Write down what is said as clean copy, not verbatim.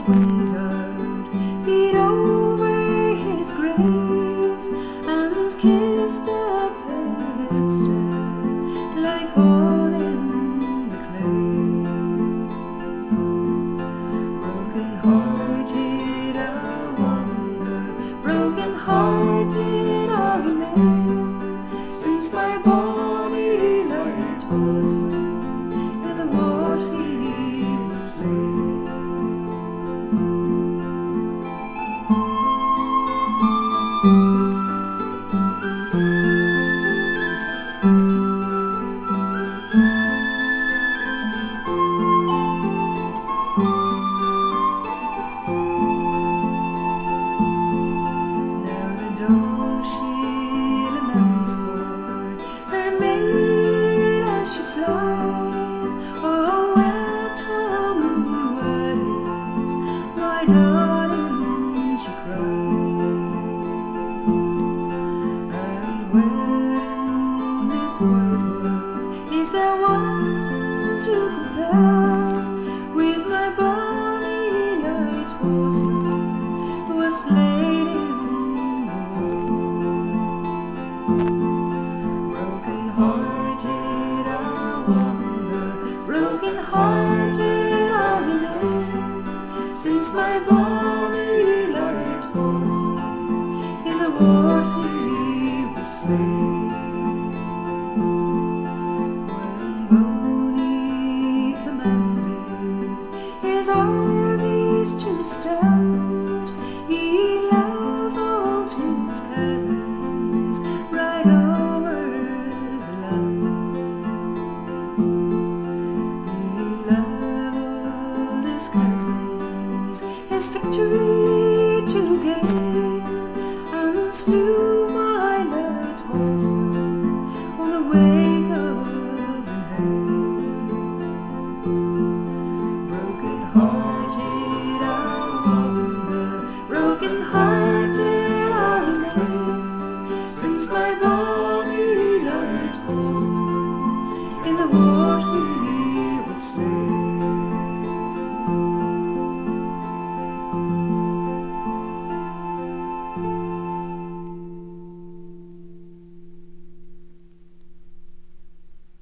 wings out, beat over his grave, and kissed the pale lips dead, like all in the clay. Broken-hearted I wander, broken-hearted I remain, since my bonny knight was slain in the wars he was slain. Though she laments for her maid as she flies, oh, where tell me what is my darling, she cries. And where in this wide world is there one to compare with my bonny knight horseman who was slain in broken-hearted I wander, broken-hearted I remain, since my bonny knight was slain in the wars he was slain. When Boney commanded his armies to stand, he levelled his cannons right over the land. He levelled his cannons, his victory to gain.